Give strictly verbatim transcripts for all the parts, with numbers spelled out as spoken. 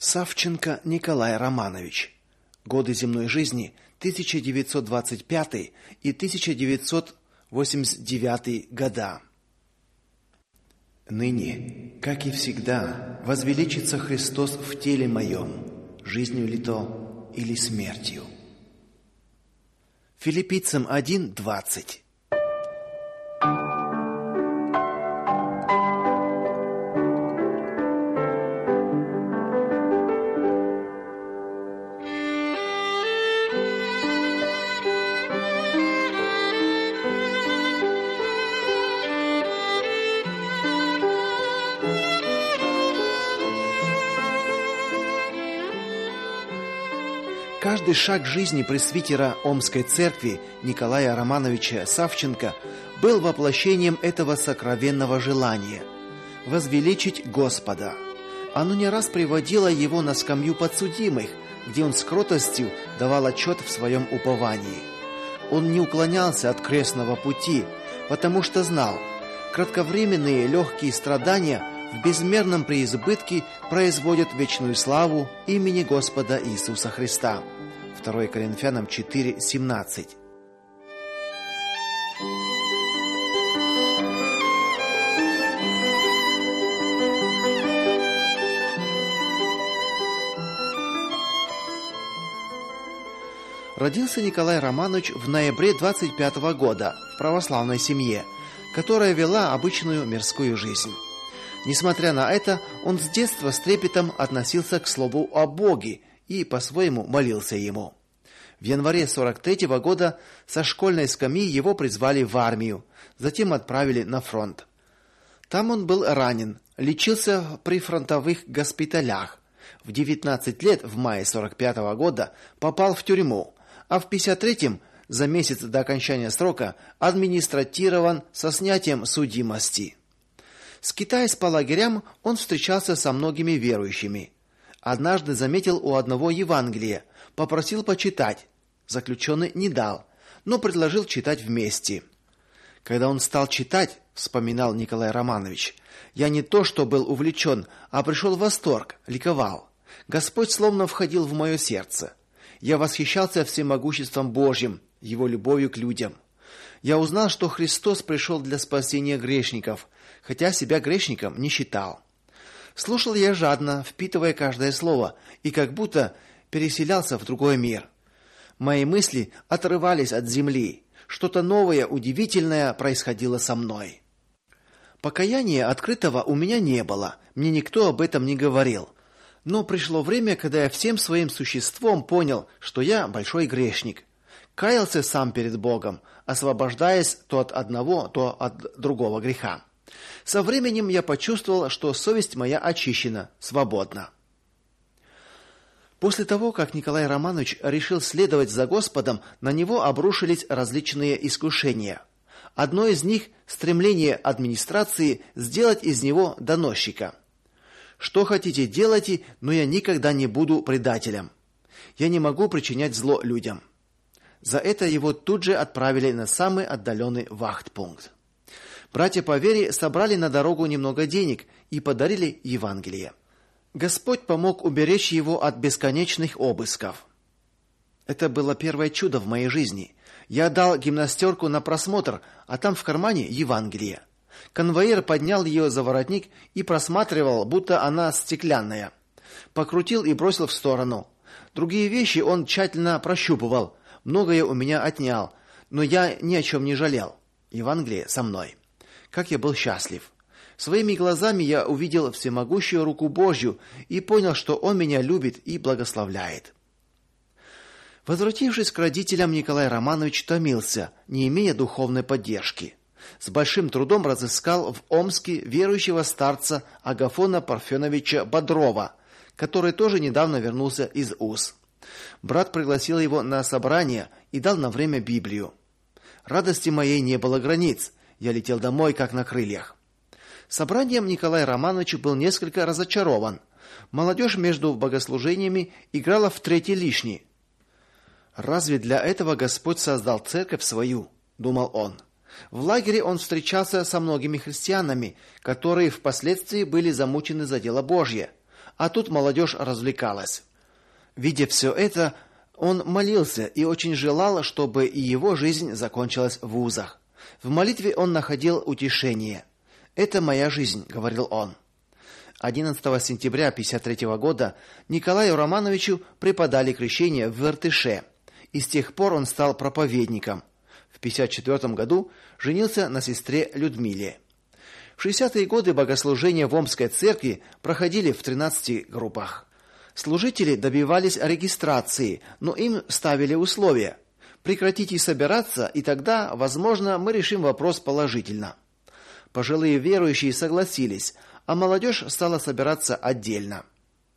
Савченко Николай Романович. Годы земной жизни тысяча девятьсот двадцать пятый и тысяча девятьсот восемьдесят девятый года. Ныне, как и всегда, возвеличится Христос в теле моем, жизнью ли то или смертью. Филиппийцам один двадцать. Каждый шаг жизни пресвитера Омской церкви Николая Романовича Савченко был воплощением этого сокровенного желания – возвеличить Господа. Оно не раз приводило его на скамью подсудимых, где он с кротостью давал отчет в своем уповании. Он не уклонялся от крестного пути, потому что знал, кратковременные легкие страдания в безмерном преизбытке производят вечную славу имени Господа Иисуса Христа. второе Коринфянам четыре семнадцать. Родился Николай Романович в ноябре двадцать пятого года в православной семье, которая вела обычную мирскую жизнь. Несмотря на это, он с детства с трепетом относился к слову о Боге и по-своему молился ему. В январе сорок третьего года со школьной скамьи его призвали в армию, затем отправили на фронт. Там он был ранен, лечился при фронтовых госпиталях. В девятнадцать лет, в мае сорок пятого года, попал в тюрьму, а в пятьдесят третьем, за месяц до окончания срока, администратирован со снятием судимости. Скитаясь по лагерям, он встречался со многими верующими. Однажды заметил у одного Евангелие, попросил почитать. Заключенный не дал, но предложил читать вместе. Когда он стал читать, вспоминал Николай Романович, я не то что был увлечен, а пришел в восторг, ликовал. Господь словно входил в мое сердце. Я восхищался всемогуществом Божьим, его любовью к людям. Я узнал, что Христос пришел для спасения грешников, хотя себя грешником не считал. Слушал я жадно, впитывая каждое слово, и как будто переселялся в другой мир. Мои мысли отрывались от земли. Что-то новое, удивительное происходило со мной. Покаяния открытого у меня не было, мне никто об этом не говорил. Но пришло время, когда я всем своим существом понял, что я большой грешник. Каялся сам перед Богом, освобождаясь то от одного, то от другого греха. Со временем я почувствовал, что совесть моя очищена, свободна. После того, как Николай Романович решил следовать за Господом, на него обрушились различные искушения. Одно из них – стремление администрации сделать из него доносчика. «Что хотите, делайте, но я никогда не буду предателем. Я не могу причинять зло людям». За это его тут же отправили на самый отдаленный вахтпункт. Братья по вере собрали на дорогу немного денег и подарили Евангелие. Господь помог уберечь его от бесконечных обысков. Это было первое чудо в моей жизни. Я дал гимнастерку на просмотр, а там в кармане Евангелие. Конвоир поднял ее за воротник и просматривал, будто она стеклянная. Покрутил и бросил в сторону. Другие вещи он тщательно прощупывал. Многое у меня отнял, но я ни о чем не жалел. Евангелие со мной. Как я был счастлив. Своими глазами я увидел всемогущую руку Божью и понял, что Он меня любит и благословляет. Возвратившись к родителям, Николай Романович томился, не имея духовной поддержки. С большим трудом разыскал в Омске верующего старца Агафона Парфеновича Бодрова, который тоже недавно вернулся из УЗ. Брат пригласил его на собрание и дал на время Библию. Радости моей не было границ. Я летел домой, как на крыльях. Собранием Николай Романович был несколько разочарован. Молодежь между богослужениями играла в третий лишний. «Разве для этого Господь создал церковь свою?» – думал он. В лагере он встречался со многими христианами, которые впоследствии были замучены за дело Божье. а тут молодежь развлекалась. Видя все это, он молился и очень желал, чтобы и его жизнь закончилась в вузах. В молитве он находил утешение. «Это моя жизнь», — говорил он. одиннадцатого сентября тысяча девятьсот пятьдесят третьего года Николаю Романовичу преподали крещение в Иртыше, и с тех пор он стал проповедником. В пятьдесят четвёртом году женился на сестре Людмиле. В шестидесятые годы богослужения в Омской церкви проходили в тринадцати группах. Служители добивались регистрации, но им ставили условия: прекратите собираться, и тогда, возможно, мы решим вопрос положительно. Пожилые верующие согласились, а молодежь стала собираться отдельно.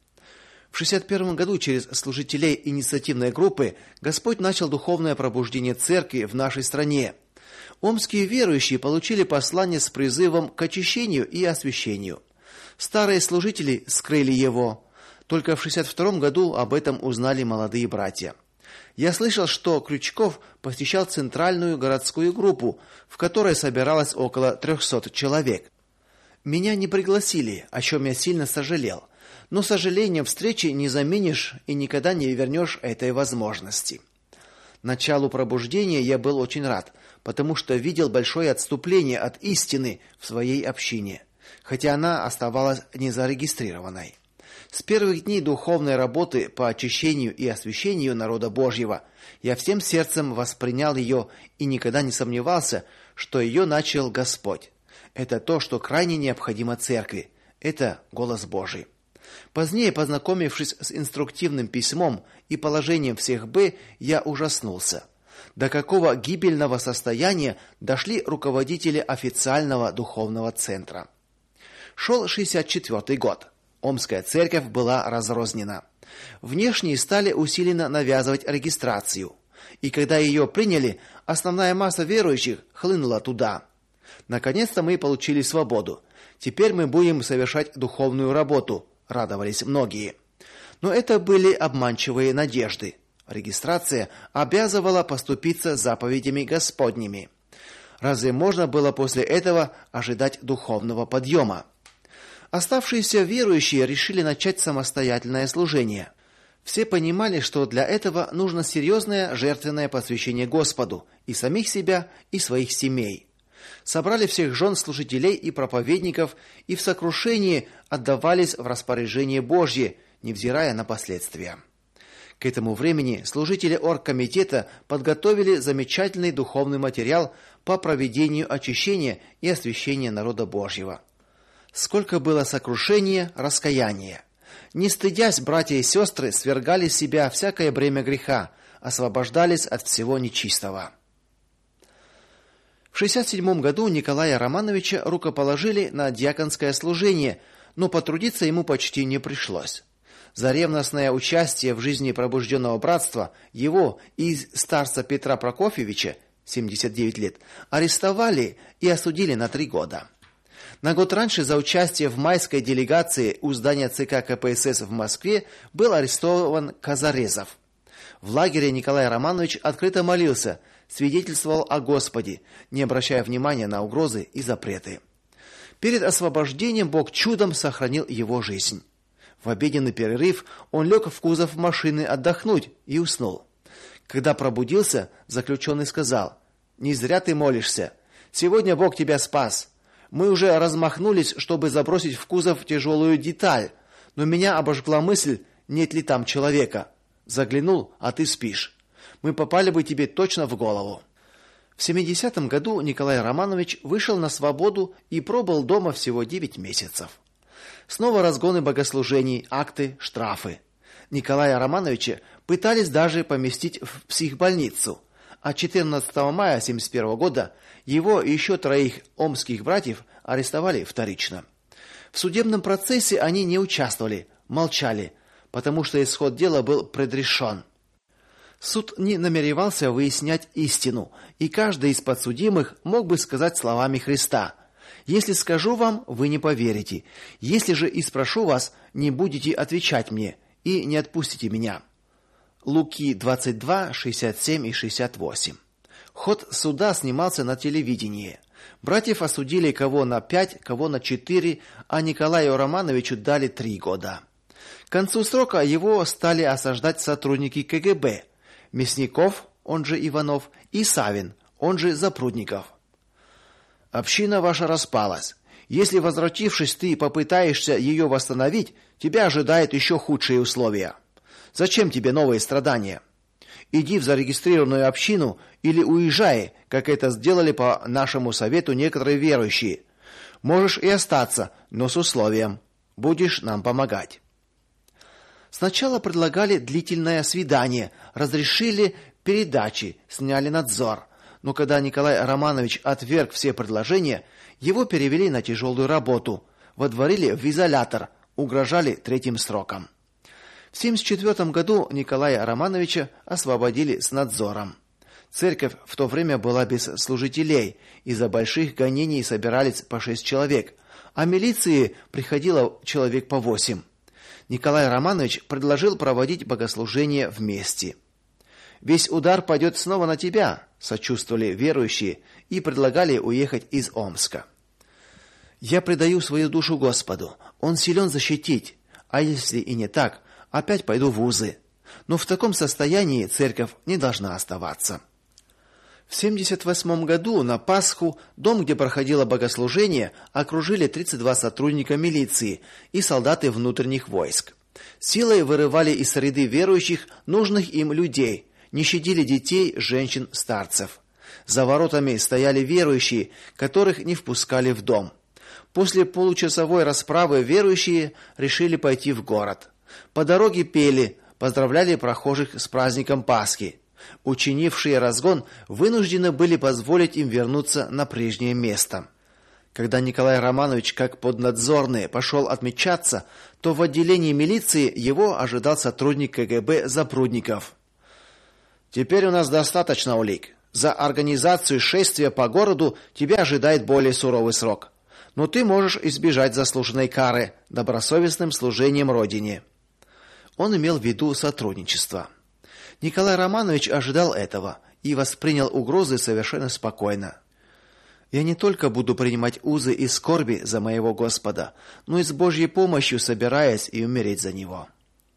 В шестьдесят первом году через служителей инициативной группы Господь начал духовное пробуждение церкви в нашей стране. Омские верующие получили послание с призывом к очищению и освящению. Старые служители скрыли его. Только в шестьдесят втором году об этом узнали молодые братья. Я слышал, что Крючков посещал центральную городскую группу, в которой собиралось около трехсот человек. Меня не пригласили, о чем я сильно сожалел. Но сожалением встречи не заменишь и никогда не вернешь этой возможности. Началу пробуждения я был очень рад, потому что видел большое отступление от истины в своей общине, хотя она оставалась незарегистрированной. С первых дней духовной работы по очищению и освящению народа Божьего я всем сердцем воспринял ее и никогда не сомневался, что ее начал Господь. Это то, что крайне необходимо церкви. Это голос Божий. Позднее, познакомившись с инструктивным письмом и положением всех Б, я ужаснулся. До какого гибельного состояния дошли руководители официального духовного центра. Шел шестьдесят четвёртый год. Омская церковь была разрознена. Внешние стали усиленно навязывать регистрацию. И когда ее приняли, основная масса верующих хлынула туда. Наконец-то мы получили свободу. Теперь мы будем совершать духовную работу, радовались многие. Но это были обманчивые надежды. Регистрация обязывала поступиться заповедями Господними. Разве можно было после этого ожидать духовного подъема? Оставшиеся верующие решили начать самостоятельное служение. Все понимали, что для этого нужно серьезное жертвенное посвящение Господу, и самих себя, и своих семей. Собрали всех жен служителей и проповедников, и в сокрушении отдавались в распоряжение Божье, невзирая на последствия. К этому времени служители оргкомитета подготовили замечательный духовный материал по проведению очищения и освящения народа Божьего. Сколько было сокрушения, раскаяния. Не стыдясь, братья и сестры свергали с себя всякое бремя греха, освобождались от всего нечистого. В шестьдесят седьмом году Николая Романовича рукоположили на диаконское служение, но потрудиться ему почти не пришлось. За ревностное участие в жизни пробужденного братства его и старца Петра Прокофьевича, семьдесят девять лет, арестовали и осудили на три года. На год раньше за участие в майской делегации у здания ЦК КПСС в Москве был арестован Казарезов. В лагере Николай Романович открыто молился, свидетельствовал о Господе, не обращая внимания на угрозы и запреты. Перед освобождением Бог чудом сохранил его жизнь. В обеденный перерыв он лег в кузов машины отдохнуть и уснул. Когда пробудился, заключенный сказал: «Не зря ты молишься. Сегодня Бог тебя спас. Мы уже размахнулись, чтобы забросить в кузов тяжелую деталь, но меня обожгла мысль, нет ли там человека. Заглянул, а ты спишь. Мы попали бы тебе точно в голову». В семидесятом году Николай Романович вышел на свободу и пробыл дома всего девять месяцев. Снова разгоны богослужений, акты, штрафы. Николая Романовича пытались даже поместить в психбольницу. А четырнадцатого мая семьдесят первого года его и еще троих омских братьев арестовали вторично. В судебном процессе они не участвовали, молчали, потому что исход дела был предрешен. Суд не намеревался выяснять истину, и каждый из подсудимых мог бы сказать словами Христа: «Если скажу вам, вы не поверите. Если же и спрошу вас, не будете отвечать мне и не отпустите меня». Луки двадцать два, шестьдесят семь и шестьдесят восемь. Ход суда снимался на телевидении. Братьев осудили кого на пять, кого на четыре, а Николаю Романовичу дали три года. К концу срока его стали осаждать сотрудники ка гэ бэ: Мясников, он же Иванов, и Савин, он же Запрудников. Община ваша распалась. Если, возвратившись, ты попытаешься ее восстановить, тебя ожидают еще худшие условия. Зачем тебе новые страдания? Иди в зарегистрированную общину или уезжай, как это сделали по нашему совету некоторые верующие. Можешь и остаться, но с условием: будешь нам помогать. Сначала предлагали длительное свидание, разрешили передачи, сняли надзор. Но когда Николай Романович отверг все предложения, его перевели на тяжелую работу, водворили в изолятор, угрожали третьим сроком. В семьдесят четвёртом году Николая Романовича освободили с надзором. Церковь в то время была без служителей, из-за больших гонений собирались по шесть человек, а милиции приходило человек по восемь. Николай Романович предложил проводить богослужение вместе. Весь удар пойдет снова на тебя, сочувствовали верующие и предлагали уехать из Омска. Я предаю свою душу Господу. Он силен защитить. А если и не так, опять пойду в вузы. Но в таком состоянии церковь не должна оставаться. В семьдесят восьмом году на Пасху дом, где проходило богослужение, окружили тридцать два сотрудника милиции и солдаты внутренних войск. Силой вырывали из среды верующих нужных им людей, не щадили детей, женщин, старцев. За воротами стояли верующие, которых не впускали в дом. После получасовой расправы верующие решили пойти в город. По дороге пели, поздравляли прохожих с праздником Пасхи. Учинившие разгон вынуждены были позволить им вернуться на прежнее место. Когда Николай Романович, как поднадзорный, пошел отмечаться, то в отделении милиции его ожидал сотрудник ка гэ бэ Запрудников. Теперь у нас достаточно улик. За организацию шествия по городу тебя ожидает более суровый срок. Но ты можешь избежать заслуженной кары добросовестным служением родине. Он имел в виду сотрудничество. Николай Романович ожидал этого и воспринял угрозы совершенно спокойно. Я не только буду принимать узы и скорби за моего Господа, но и с Божьей помощью собираюсь и умереть за него.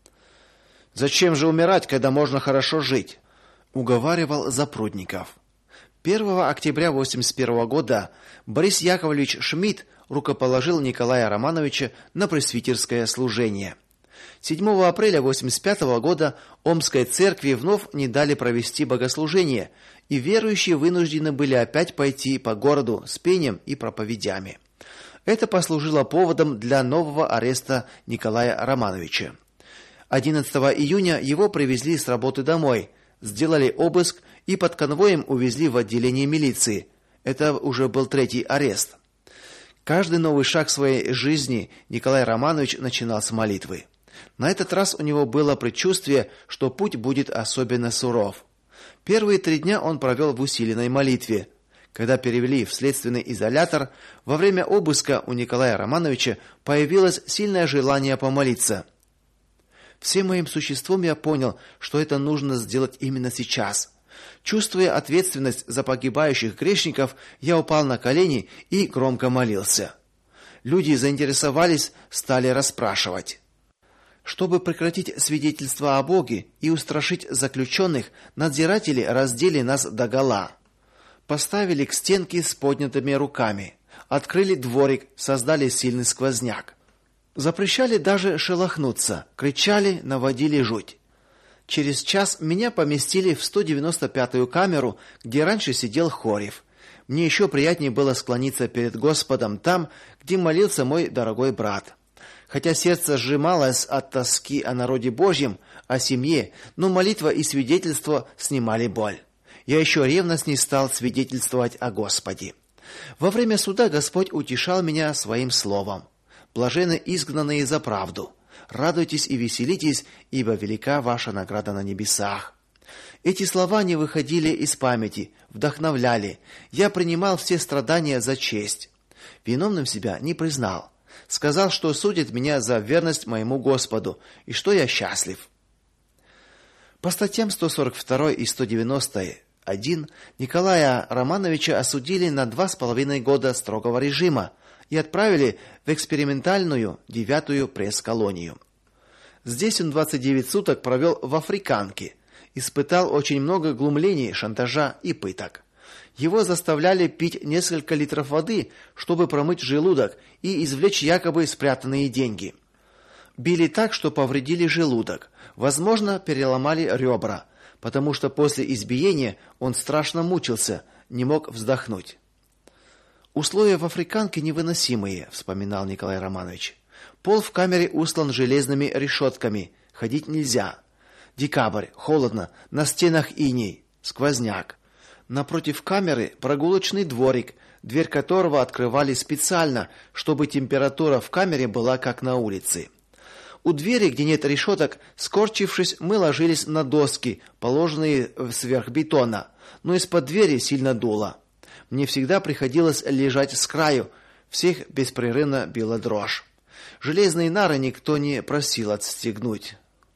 Зачем же умирать, когда можно хорошо жить? Уговаривал Запрудников. первого октября восемьдесят первого года Борис Яковлевич Шмидт рукоположил Николая Романовича на пресвитерское служение. седьмого апреля восемьдесят пятого года Омской церкви вновь не дали провести богослужение, и верующие вынуждены были опять пойти по городу с пением и проповедями. Это послужило поводом для нового ареста Николая Романовича. одиннадцатого июня его привезли с работы домой, сделали обыск и под конвоем увезли в отделение милиции. Это уже был третий арест. Каждый новый шаг своей жизни Николай Романович начинал с молитвы. На этот раз у него было предчувствие, что путь будет особенно суров. Первые три дня он провел в усиленной молитве. Когда перевели в следственный изолятор, во время обыска у Николая Романовича появилось сильное желание помолиться. Всем моим существом я понял, что это нужно сделать именно сейчас. Чувствуя ответственность за погибающих грешников, я упал на колени и громко молился. Люди заинтересовались, стали расспрашивать. Чтобы прекратить свидетельство о Боге и устрашить заключенных, надзиратели раздели нас догола. Поставили к стенке с поднятыми руками, открыли дворик, создали сильный сквозняк. Запрещали даже шелохнуться, кричали, наводили жуть. Через час меня поместили в сто девяносто пятую камеру, где раньше сидел Хорев. Мне еще приятнее было склониться перед Господом там, где молился мой дорогой брат. Хотя сердце сжималось от тоски о народе Божьем, о семье, но молитва и свидетельство снимали боль. Я еще ревностней стал свидетельствовать о Господе. Во время суда Господь утешал меня своим словом. Блаженны изгнанные за правду. Радуйтесь и веселитесь, ибо велика ваша награда на небесах. Эти слова не выходили из памяти, вдохновляли. Я принимал все страдания за честь. Виновным себя не признал. Сказал, что судит меня за верность моему Господу, и что я счастлив. По статьям сто сорок два и сто девяносто один Николая Романовича осудили на два с половиной года строгого режима и отправили в экспериментальную девятую пресс-колонию. Здесь он двадцать девять суток провел в Африканке, испытал очень много глумлений, шантажа и пыток. Его заставляли пить несколько литров воды, чтобы промыть желудок и извлечь якобы спрятанные деньги. Били так, что повредили желудок, возможно, переломали ребра, потому что после избиения он страшно мучился, не мог вздохнуть. Условия в Африканке невыносимые, вспоминал Николай Романович. Пол в камере устлан железными решетками, ходить нельзя. Декабрь, холодно, на стенах иней, сквозняк. Напротив камеры прогулочный дворик, дверь которого открывали специально, чтобы температура в камере была как на улице. У двери, где нет решеток, скорчившись, мы ложились на доски, положенные сверх бетона, но из-под двери сильно дуло. Мне всегда приходилось лежать с краю, всех беспрерывно била дрожь. Железные нары никто не просил отстегнуть.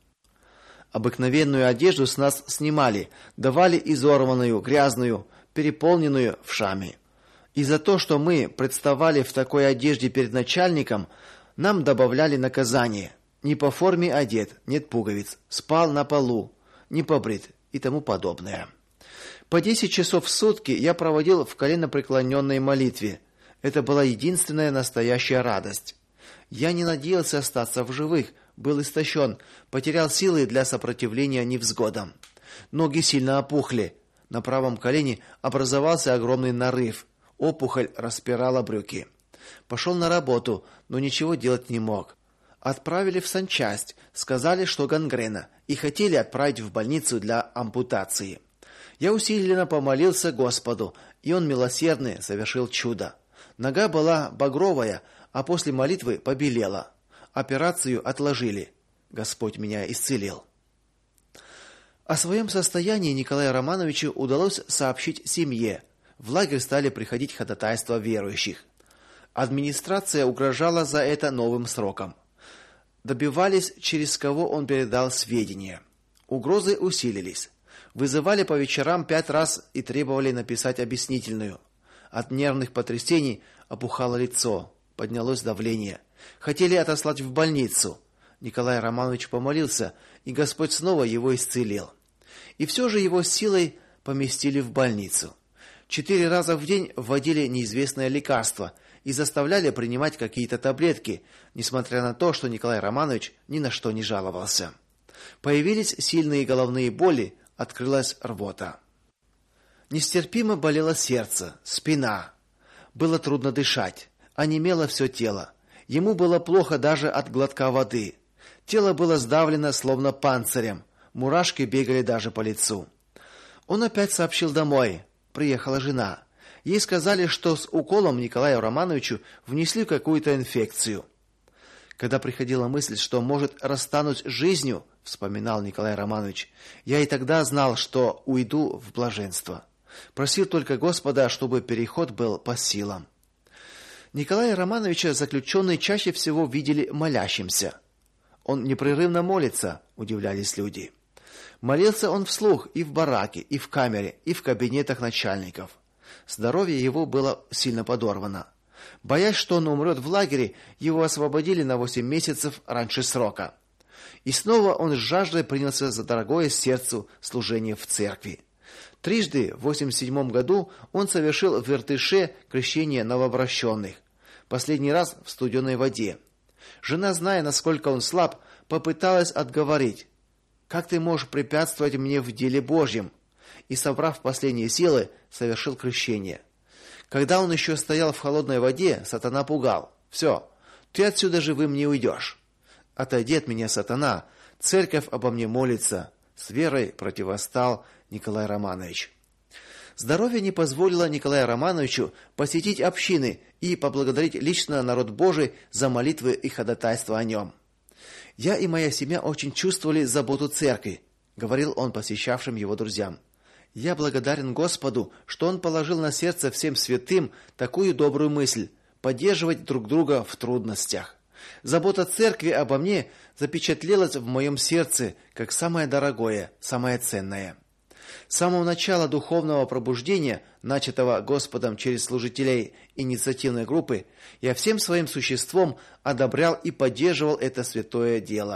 Обыкновенную одежду с нас снимали, давали изорванную, грязную, переполненную вшами. И за то, что мы представали в такой одежде перед начальником, нам добавляли наказание. Не по форме одет, нет пуговиц, спал на полу, не побрит и тому подобное. По десять часов в сутки я проводил в коленопреклоненной молитве. Это была единственная настоящая радость. Я не надеялся остаться в живых, был истощен, потерял силы для сопротивления невзгодам. Ноги сильно опухли, на правом колене образовался огромный нарыв, опухоль распирала брюки. Пошел на работу, но ничего делать не мог. Отправили в санчасть, сказали, что гангрена, и хотели отправить в больницу для ампутации. Я усиленно помолился Господу, и он милосердный совершил чудо. Нога была багровая, а после молитвы побелела. Операцию отложили. Господь меня исцелил. О своем состоянии Николаю Романовичу удалось сообщить семье. В лагерь стали приходить ходатайства верующих. Администрация угрожала за это новым сроком. Добивались, через кого он передал сведения. Угрозы усилились. Вызывали по вечерам пять раз и требовали написать объяснительную. От нервных потрясений опухало лицо, поднялось давление. Хотели отослать в больницу. Николай Романович помолился, и Господь снова его исцелил. И все же его силой поместили в больницу. Четыре раза в день вводили неизвестное лекарство и заставляли принимать какие-то таблетки, несмотря на то, что Николай Романович ни на что не жаловался. Появились сильные головные боли, открылась рвота. Нестерпимо болело сердце, спина. Было трудно дышать, онемело все тело. Ему было плохо даже от глотка воды. Тело было сдавлено словно панцирем. Мурашки бегали даже по лицу. Он опять сообщил домой. Приехала жена. Ей сказали, что с уколом Николаю Романовичу внесли какую-то инфекцию. Когда приходила мысль, что может расстанусь с жизнью, вспоминал Николай Романович, я и тогда знал, что уйду в блаженство. Просил только Господа, чтобы переход был по силам. Николая Романовича заключенные чаще всего видели молящимся. Он непрерывно молится, удивлялись люди. Молился он вслух и в бараке, и в камере, и в кабинетах начальников. Здоровье его было сильно подорвано. Боясь, что он умрет в лагере, его освободили на восемь месяцев раньше срока. И снова он с жаждой принялся за дорогое сердцу служение в церкви. Трижды в восемьдесят седьмом году он совершил в Иртыше крещение новообращенных. Последний раз в студеной воде. Жена, зная, насколько он слаб, попыталась отговорить. Как ты можешь препятствовать мне в деле Божьем? И, собрав последние силы, совершил крещение. Когда он еще стоял в холодной воде, сатана пугал. Все, ты отсюда живым не уйдешь. Отойди от меня, сатана. Церковь обо мне молится. С верой противостал Николай Романович. Здоровье не позволило Николаю Романовичу посетить общины и поблагодарить лично народ Божий за молитвы и ходатайство о нем. Я и моя семья очень чувствовали заботу церкви, говорил он посещавшим его друзьям. Я благодарен Господу, что он положил на сердце всем святым такую добрую мысль поддерживать друг друга в трудностях. Забота церкви обо мне запечатлелась в моем сердце как самое дорогое, самое ценное. С самого начала духовного пробуждения, начатого Господом через служителей инициативной группы, я всем своим существом одобрял и поддерживал это святое дело.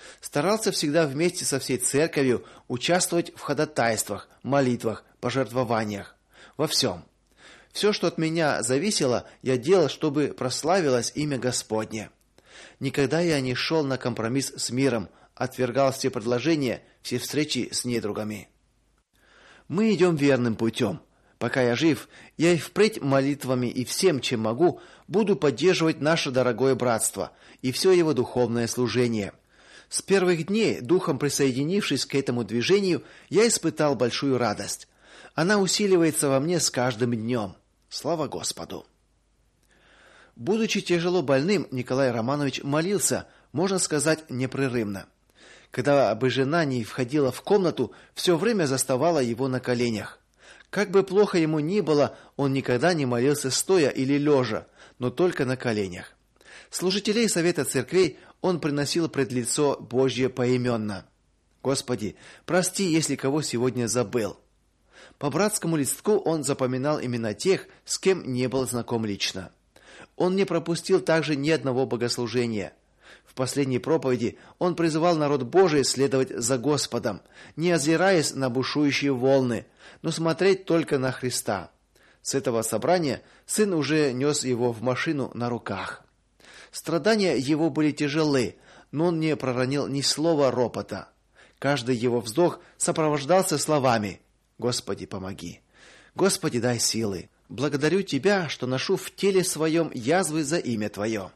Старался всегда вместе со всей церковью участвовать в ходатайствах, молитвах, пожертвованиях, во всем. Все, что от меня зависело, я делал, чтобы прославилось имя Господне. Никогда я не шел на компромисс с миром, отвергал все предложения, все встречи с недругами. Мы идем верным путем. Пока я жив, я и впредь молитвами и всем, чем могу, буду поддерживать наше дорогое братство и все его духовное служение. С первых дней, духом присоединившись к этому движению, я испытал большую радость. Она усиливается во мне с каждым днем. Слава Господу. Будучи тяжело больным, Николай Романович молился, можно сказать, непрерывно. Когда бы жена не входила в комнату, все время заставала его на коленях. Как бы плохо ему ни было, он никогда не молился стоя или лежа, но только на коленях. Служителей совета церквей он приносил пред лицо Божье поименно. Господи, прости, если кого сегодня забыл. По братскому листку он запоминал имена тех, с кем не был знаком лично. Он не пропустил также ни одного богослужения. В последней проповеди он призывал народ Божий следовать за Господом, не озираясь на бушующие волны, но смотреть только на Христа. С этого собрания сын уже нес его в машину на руках. Страдания его были тяжелы, но он не проронил ни слова ропота. Каждый его вздох сопровождался словами: Господи, помоги. Господи, дай силы. Благодарю тебя, что ношу в теле своем язвы за имя твое.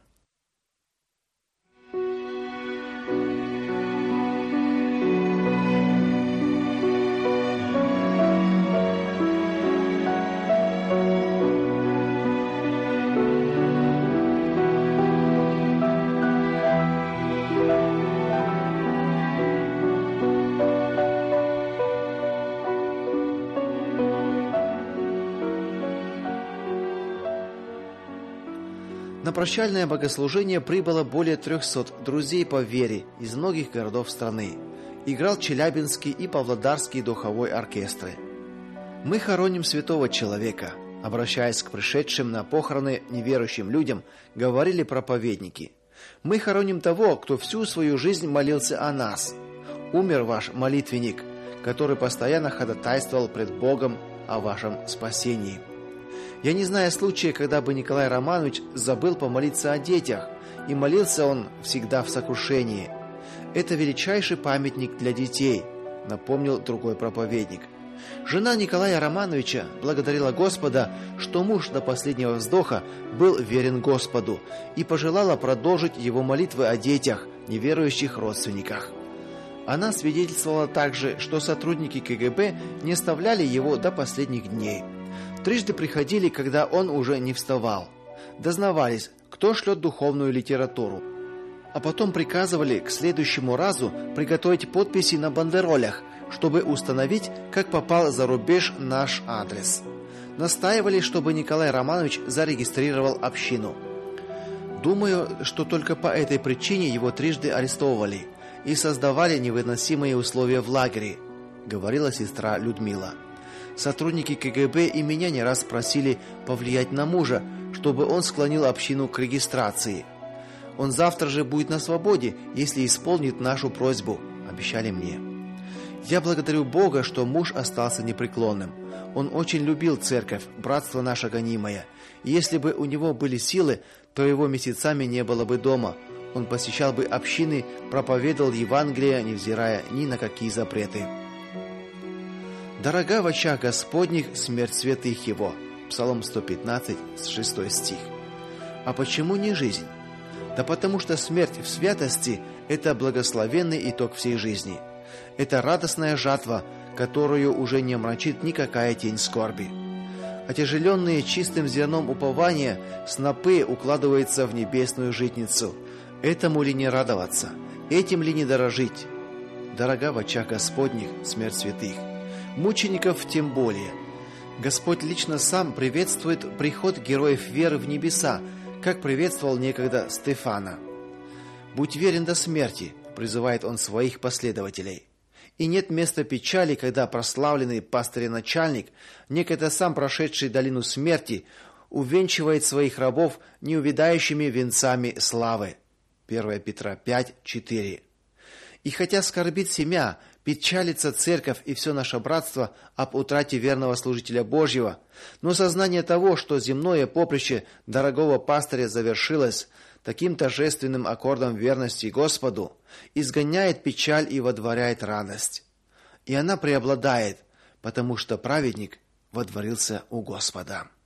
На прощальное богослужение прибыло более трехсот друзей по вере из многих городов страны. Играл Челябинский и Павлодарский духовой оркестры. Мы хороним святого человека, обращаясь к пришедшим на похороны неверующим людям, говорили проповедники. Мы хороним того, кто всю свою жизнь молился о нас. Умер ваш молитвенник, который постоянно ходатайствовал пред Богом о вашем спасении. Я не знаю случая, когда бы Николай Романович забыл помолиться о детях, и молился он всегда в сокрушении. Это величайший памятник для детей, напомнил другой проповедник. Жена Николая Романовича благодарила Господа, что муж до последнего вздоха был верен Господу, и пожелала продолжить его молитвы о детях, неверующих родственниках. Она свидетельствовала также, что сотрудники ка гэ бэ не оставляли его до последних дней. Трижды приходили, когда он уже не вставал. Дознавались, кто шлет духовную литературу. А потом приказывали к следующему разу приготовить подписи на бандеролях, чтобы установить, как попал за рубеж наш адрес. Настаивали, чтобы Николай Романович зарегистрировал общину. Думаю, что только по этой причине его трижды арестовывали и создавали невыносимые условия в лагере, говорила сестра Людмила. Сотрудники ка гэ бэ и меня не раз просили повлиять на мужа, чтобы он склонил общину к регистрации. Он завтра же будет на свободе, если исполнит нашу просьбу, обещали мне. Я благодарю Бога, что муж остался непреклонным. Он очень любил церковь, братство наше гонимое. И если бы у него были силы, то его месяцами не было бы дома. Он посещал бы общины, проповедовал Евангелие, невзирая ни на какие запреты. Дорога в очах Господних смерть святых его. Псалом сто пятнадцать, шестой стих. А почему не жизнь? Да потому что смерть в святости это благословенный итог всей жизни. Это радостная жатва, которую уже не омрачит никакая тень скорби. Отяжеленные чистым зерном упования, снопы укладываются в небесную житницу. Этому ли не радоваться? Этим ли не дорожить? Дорога в очах Господних смерть святых. Мучеников тем более. Господь лично сам приветствует приход героев веры в небеса, как приветствовал некогда Стефана. «Будь верен до смерти», призывает он своих последователей. И нет места печали, когда прославленный пастырь-начальник, некогда сам прошедший долину смерти, увенчивает своих рабов неувядающими венцами славы. первое Петра пять, четыре. И хотя скорбит семья, печалится церковь и все наше братство об утрате верного служителя Божьего, но сознание того, что земное поприще дорогого пастыря завершилось таким торжественным аккордом верности Господу, изгоняет печаль и водворяет радость. И она преобладает, потому что праведник водворился у Господа.